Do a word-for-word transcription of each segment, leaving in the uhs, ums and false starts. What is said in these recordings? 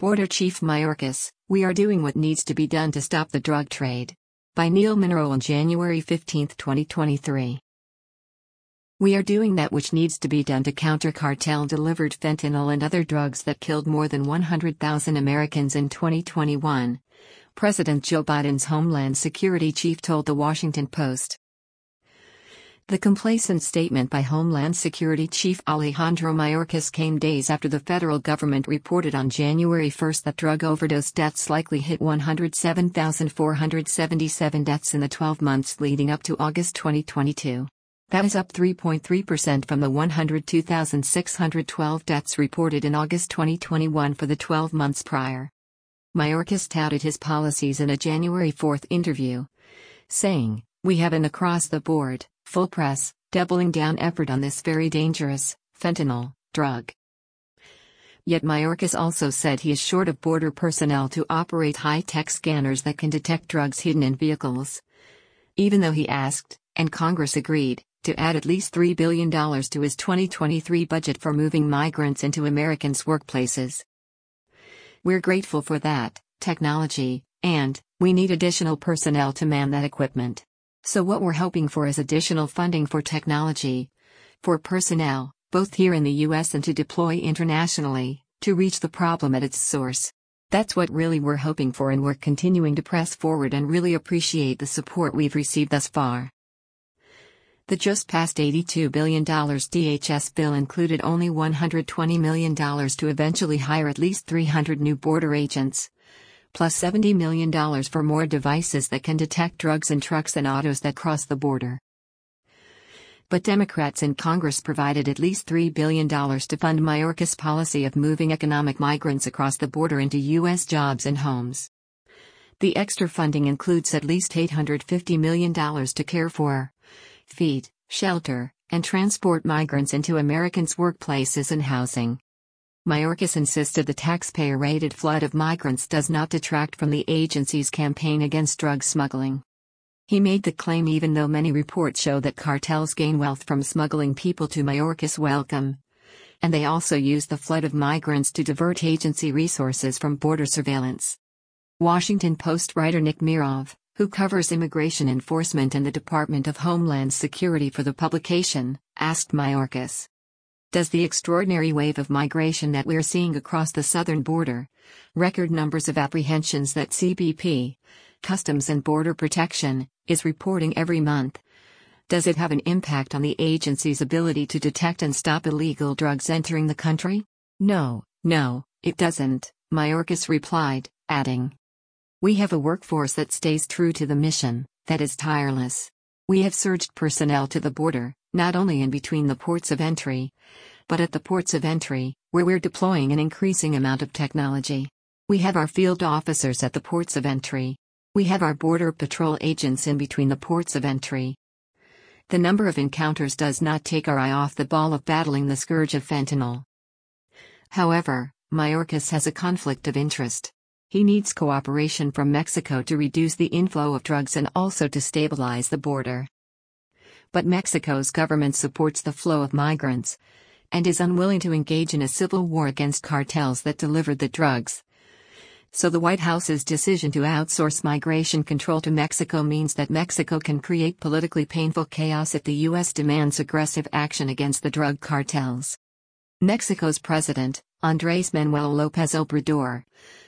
Border Chief Mayorkas, we are doing what needs to be done to stop the drug trade. By Neil Munro on January fifteenth, twenty twenty-three. We are doing that which needs to be done to counter cartel-delivered fentanyl and other drugs that killed more than one hundred thousand Americans in twenty twenty-one, President Joe Biden's Homeland Security chief told The Washington Post. The complacent statement by Homeland Security Chief Alejandro Mayorkas came days after the federal government reported on January first that drug overdose deaths likely hit one hundred seven thousand four hundred seventy-seven deaths in the twelve months leading up to August twenty twenty-two. That is up three point three percent from the one hundred two thousand six hundred twelve deaths reported in August twenty twenty-one for the twelve months prior. Mayorkas touted his policies in a January fourth interview, saying, "We have an across-the-board, full-press, doubling-down effort on this very dangerous, fentanyl, drug." Yet Mayorkas also said he is short of border personnel to operate high-tech scanners that can detect drugs hidden in vehicles. Even though he asked, and Congress agreed, to add at least three billion dollars to his twenty twenty-three budget for moving migrants into Americans' workplaces. "We're grateful for that technology, and we need additional personnel to man that equipment. So what we're hoping for is additional funding for technology, for personnel, both here in the U S and to deploy internationally, to reach the problem at its source. That's what really we're hoping for, and we're continuing to press forward and really appreciate the support we've received thus far." The just passed eighty-two billion dollars D H S bill included only one hundred twenty million dollars to eventually hire at least three hundred new border agents, plus seventy million dollars for more devices that can detect drugs in trucks and autos that cross the border. But Democrats in Congress provided at least three billion dollars to fund Mayorkas' policy of moving economic migrants across the border into U S jobs and homes. The extra funding includes at least eight hundred fifty million dollars to care for, feed, shelter, and transport migrants into Americans' workplaces and housing. Mayorkas insisted the taxpayer-rated flood of migrants does not detract from the agency's campaign against drug smuggling. He made the claim even though many reports show that cartels gain wealth from smuggling people to Mayorkas' welcome. And they also use the flood of migrants to divert agency resources from border surveillance. Washington Post writer Nick Mirov, who covers immigration enforcement and the Department of Homeland Security for the publication, asked Mayorkas, "Does the extraordinary wave of migration that we're seeing across the southern border, record numbers of apprehensions that C B P, Customs and Border Protection, is reporting every month, does it have an impact on the agency's ability to detect and stop illegal drugs entering the country?" "No, no, it doesn't," Mayorkas replied, adding, "We have a workforce that stays true to the mission, that is tireless. We have surged personnel to the border, not only in between the ports of entry, but at the ports of entry, where we're deploying an increasing amount of technology. We have our field officers at the ports of entry. We have our Border Patrol agents in between the ports of entry. The number of encounters does not take our eye off the ball of battling the scourge of fentanyl." However, Mayorkas has a conflict of interest. He needs cooperation from Mexico to reduce the inflow of drugs and also to stabilize the border. But Mexico's government supports the flow of migrants and is unwilling to engage in a civil war against cartels that delivered the drugs. So the White House's decision to outsource migration control to Mexico means that Mexico can create politically painful chaos if the U S demands aggressive action against the drug cartels. Mexico's president, Andrés Manuel López Obrador,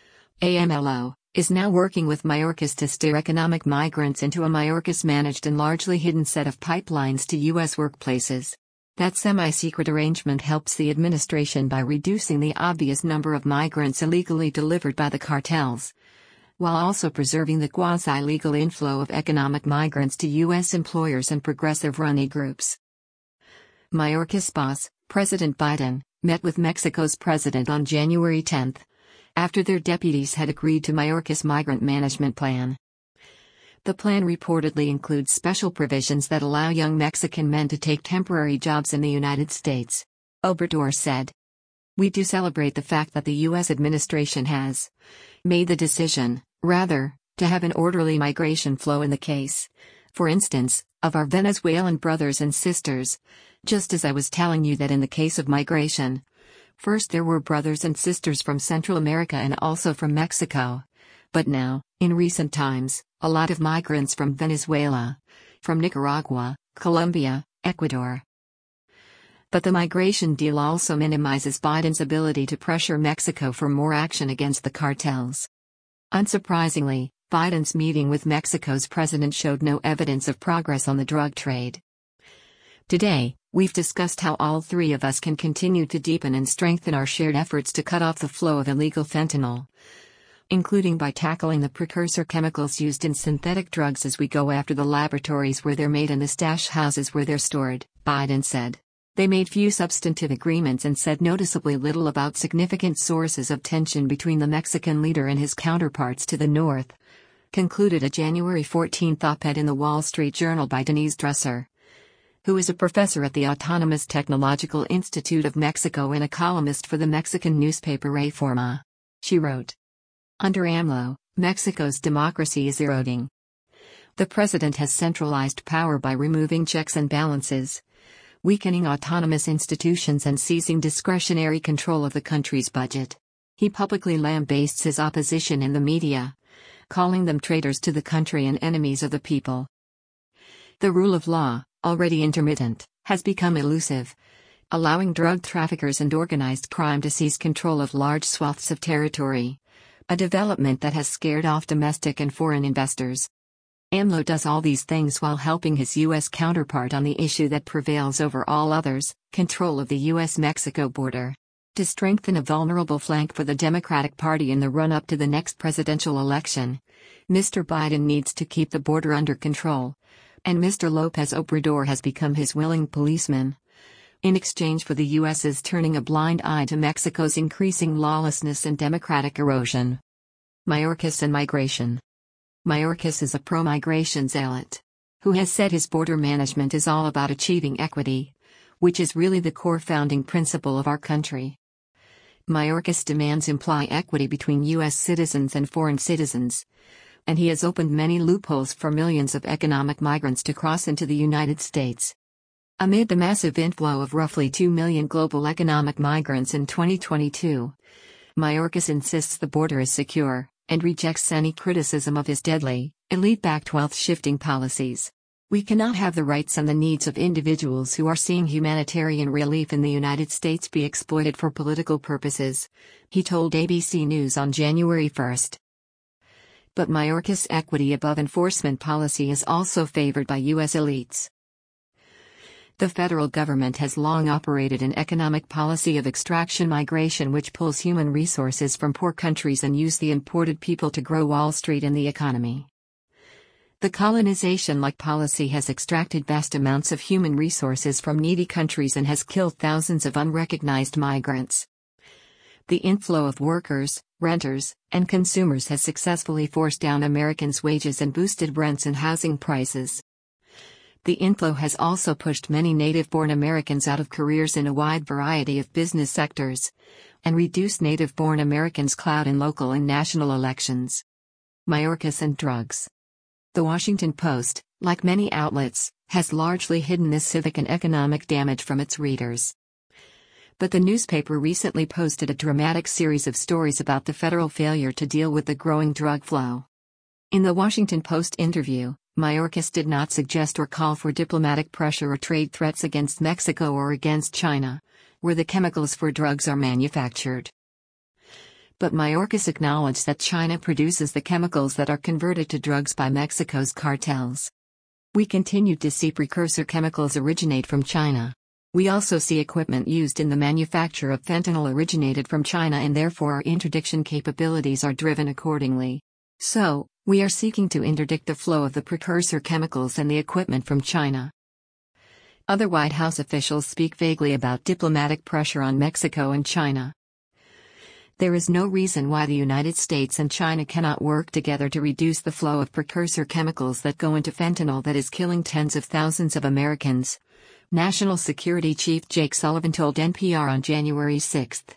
A M L O, is now working with Mayorkas to steer economic migrants into a Mayorkas-managed and largely hidden set of pipelines to U S workplaces. That semi-secret arrangement helps the administration by reducing the obvious number of migrants illegally delivered by the cartels, while also preserving the quasi-legal inflow of economic migrants to U S employers and progressive runny groups. Mayorkas' boss, President Biden, met with Mexico's president on January tenth. After their deputies had agreed to Mayorkas' migrant management plan. The plan reportedly includes special provisions that allow young Mexican men to take temporary jobs in the United States. Obrador said, "We do celebrate the fact that the U S administration has made the decision, rather, to have an orderly migration flow in the case, for instance, of our Venezuelan brothers and sisters, just as I was telling you that in the case of migration, First there were brothers and sisters from Central America and also from Mexico. But now, in recent times, a lot of migrants from Venezuela, from Nicaragua, Colombia, Ecuador. But the migration deal also minimizes Biden's ability to pressure Mexico for more action against the cartels. Unsurprisingly, Biden's meeting with Mexico's president showed no evidence of progress on the drug trade. Today, we've discussed how all three of us can continue to deepen and strengthen our shared efforts to cut off the flow of illegal fentanyl, including by tackling the precursor chemicals used in synthetic drugs as we go after the laboratories where they're made and the stash houses where they're stored, Biden said. They made few substantive agreements and said noticeably little about significant sources of tension between the Mexican leader and his counterparts to the north, concluded a January fourteenth op-ed in the Wall Street Journal by Denise Dresser, who is a professor at the Autonomous Technological Institute of Mexico and a columnist for the Mexican newspaper Reforma. She wrote, "Under AMLO, Mexico's democracy is eroding. The president has centralized power by removing checks and balances, weakening autonomous institutions and seizing discretionary control of the country's budget. He publicly lambastes his opposition in the media, calling them traitors to the country and enemies of the people. The rule of law, already intermittent, has become elusive, allowing drug traffickers and organized crime to seize control of large swaths of territory, a development that has scared off domestic and foreign investors. AMLO does all these things while helping his U S counterpart on the issue that prevails over all others, control of the U S Mexico border. To strengthen a vulnerable flank for the Democratic Party in the run-up to the next presidential election, Mister Biden needs to keep the border under control, and Mister López Obrador has become his willing policeman, in exchange for the U S's turning a blind eye to Mexico's increasing lawlessness and democratic erosion." Mayorkas and migration. Mayorkas is a pro-migration zealot, who has said his border management is all about achieving equity, which is really the core founding principle of our country. Mayorkas demands imply equity between U S citizens and foreign citizens, and he has opened many loopholes for millions of economic migrants to cross into the United States. Amid the massive inflow of roughly two million global economic migrants in twenty twenty-two, Mayorkas insists the border is secure, and rejects any criticism of his deadly, elite-backed wealth-shifting policies. "We cannot have the rights and the needs of individuals who are seeing humanitarian relief in the United States be exploited for political purposes," he told A B C News on January first. But Mayorkas' equity above enforcement policy is also favored by U S elites. The federal government has long operated an economic policy of extraction migration which pulls human resources from poor countries and use the imported people to grow Wall Street and the economy. The colonization-like policy has extracted vast amounts of human resources from needy countries and has killed thousands of unrecognized migrants. The inflow of workers, renters, and consumers has successfully forced down Americans' wages and boosted rents and housing prices. The inflow has also pushed many native-born Americans out of careers in a wide variety of business sectors, and reduced native-born Americans' clout in local and national elections. Mayorkas and drugs. The Washington Post, like many outlets, has largely hidden this civic and economic damage from its readers. But the newspaper recently posted a dramatic series of stories about the federal failure to deal with the growing drug flow. In the Washington Post interview, Mayorkas did not suggest or call for diplomatic pressure or trade threats against Mexico or against China, where the chemicals for drugs are manufactured. But Mayorkas acknowledged that China produces the chemicals that are converted to drugs by Mexico's cartels. "We continued to see precursor chemicals originate from China. We also see equipment used in the manufacture of fentanyl originated from China, and therefore our interdiction capabilities are driven accordingly. So, we are seeking to interdict the flow of the precursor chemicals and the equipment from China." Other White House officials speak vaguely about diplomatic pressure on Mexico and China. There is no reason why the United States and China cannot work together to reduce the flow of precursor chemicals that go into fentanyl that is killing tens of thousands of Americans, National Security Chief Jake Sullivan told N P R on January sixth.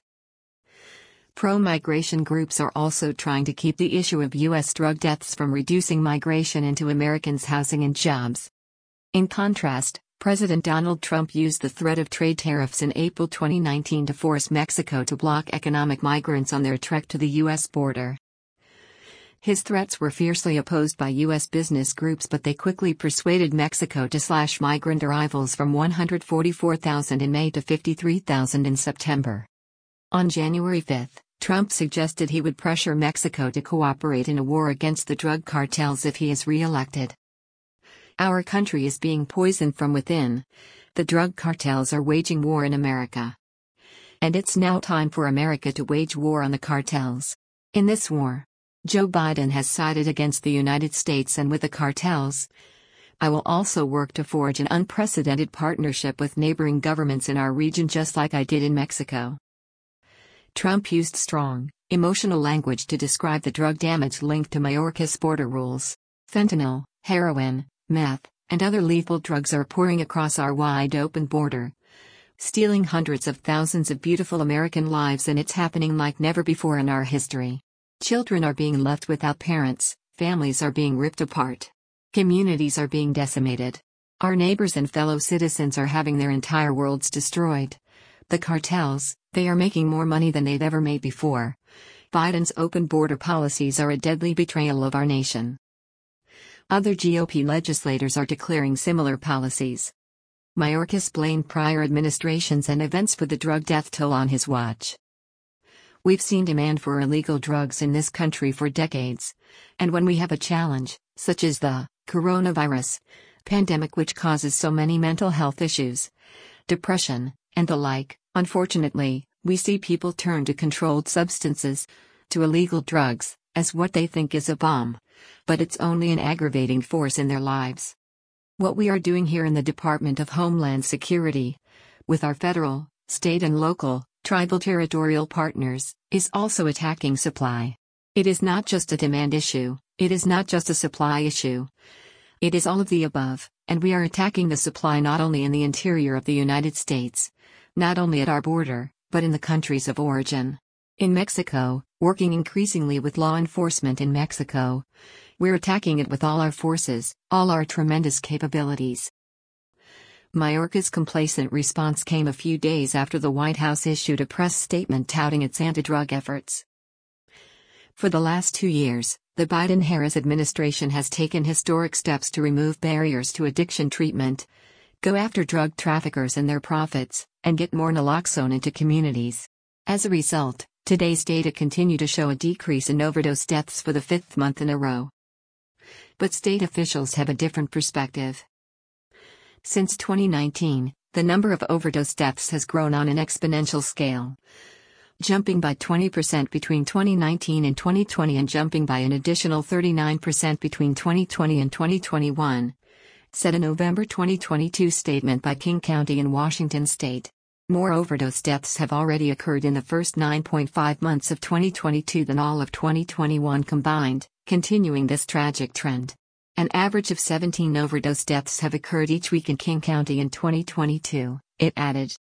Pro-migration groups are also trying to keep the issue of U S drug deaths from reducing migration into Americans' housing and jobs. In contrast, President Donald Trump used the threat of trade tariffs in April twenty nineteen to force Mexico to block economic migrants on their trek to the U S border. His threats were fiercely opposed by U S business groups, but they quickly persuaded Mexico to slash migrant arrivals from one hundred forty-four thousand in May to fifty-three thousand in September. On January fifth, Trump suggested he would pressure Mexico to cooperate in a war against the drug cartels if he is re-elected. Our country is being poisoned from within. The drug cartels are waging war in America. And it's now time for America to wage war on the cartels. In this war, Joe Biden has sided against the United States and with the cartels. I will also work to forge an unprecedented partnership with neighboring governments in our region, just like I did in Mexico. Trump used strong, emotional language to describe the drug damage linked to Mayorkas border rules. Fentanyl, heroin, meth, and other lethal drugs are pouring across our wide-open border, stealing hundreds of thousands of beautiful American lives, and it's happening like never before in our history. Children are being left without parents, families are being ripped apart. Communities are being decimated. Our neighbors and fellow citizens are having their entire worlds destroyed. The cartels, they are making more money than they've ever made before. Biden's open border policies are a deadly betrayal of our nation. Other G O P legislators are declaring similar policies. Mayorkas blamed prior administrations and events for the drug death toll on his watch. We've seen demand for illegal drugs in this country for decades. And when we have a challenge, such as the coronavirus pandemic, which causes so many mental health issues, depression, and the like, unfortunately, we see people turn to controlled substances, to illegal drugs, as what they think is a bomb. But it's only an aggravating force in their lives. What we are doing here in the Department of Homeland Security, with our federal, state and local, tribal territorial partners, is also attacking supply. It is not just a demand issue, it is not just a supply issue. It is all of the above, and we are attacking the supply not only in the interior of the United States, not only at our border, but in the countries of origin. In Mexico, working increasingly with law enforcement in Mexico, we're attacking it with all our forces, all our tremendous capabilities. Mayorkas' complacent response came a few days after the White House issued a press statement touting its anti-drug efforts. For the last two years, the Biden-Harris administration has taken historic steps to remove barriers to addiction treatment, go after drug traffickers and their profits, and get more naloxone into communities. As a result, today's data continue to show a decrease in overdose deaths for the fifth month in a row. But state officials have a different perspective. Since twenty nineteen, the number of overdose deaths has grown on an exponential scale, jumping by twenty percent between twenty nineteen and twenty twenty and jumping by an additional thirty-nine percent between twenty twenty and twenty twenty-one, said a November twenty twenty-two statement by King County in Washington state. More overdose deaths have already occurred in the first nine point five months of twenty twenty-two than all of twenty twenty-one combined, continuing this tragic trend. An average of seventeen overdose deaths have occurred each week in King County in twenty twenty-two, it added.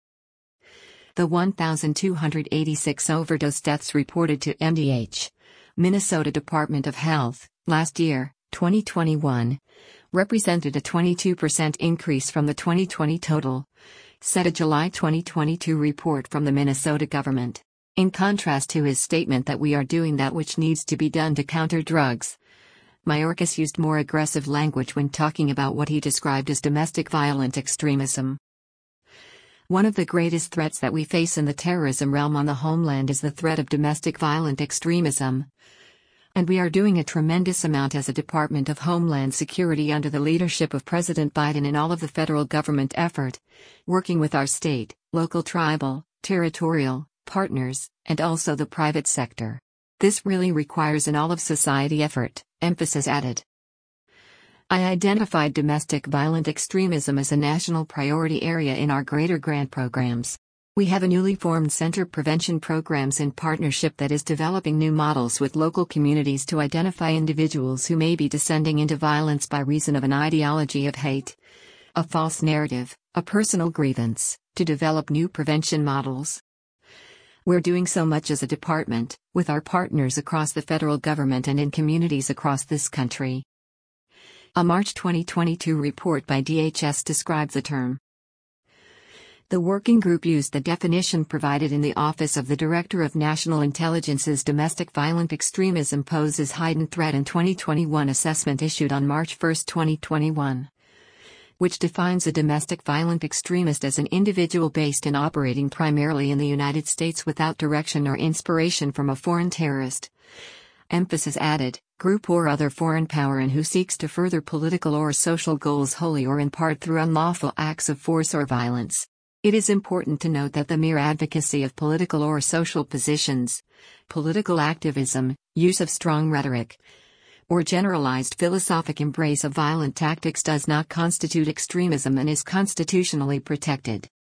The one thousand two hundred eighty-six overdose deaths reported to M D H, Minnesota Department of Health, last year, twenty twenty-one, represented a twenty-two percent increase from the twenty twenty total, said a July twenty twenty-two report from the Minnesota government. In contrast to his statement that we are doing that which needs to be done to counter drugs, Mayorkas used more aggressive language when talking about what he described as domestic violent extremism. One of the greatest threats that we face in the terrorism realm on the homeland is the threat of domestic violent extremism. And we are doing a tremendous amount as a Department of Homeland Security under the leadership of President Biden in all of the federal government effort, working with our state, local, tribal, territorial partners, and also the private sector. This really requires an all-of-society effort, emphasis added. I identified domestic violent extremism as a national priority area in our greater grant programs. We have a newly formed Center Prevention Programs in partnership that is developing new models with local communities to identify individuals who may be descending into violence by reason of an ideology of hate, a false narrative, a personal grievance, to develop new prevention models. We're doing so much as a department, with our partners across the federal government and in communities across this country. A March twenty twenty-two report by D H S describes the term. The working group used the definition provided in the Office of the Director of National Intelligence's Domestic Violent Extremism Poses Heightened Threat in twenty twenty-one assessment issued on March first, twenty twenty-one, which defines a domestic violent extremist as an individual based and operating primarily in the United States without direction or inspiration from a foreign terrorist. Emphasis added, group or other foreign power and who seeks to further political or social goals wholly or in part through unlawful acts of force or violence. It is important to note that the mere advocacy of political or social positions, political activism, use of strong rhetoric, or generalized philosophic embrace of violent tactics does not constitute extremism and is constitutionally protected.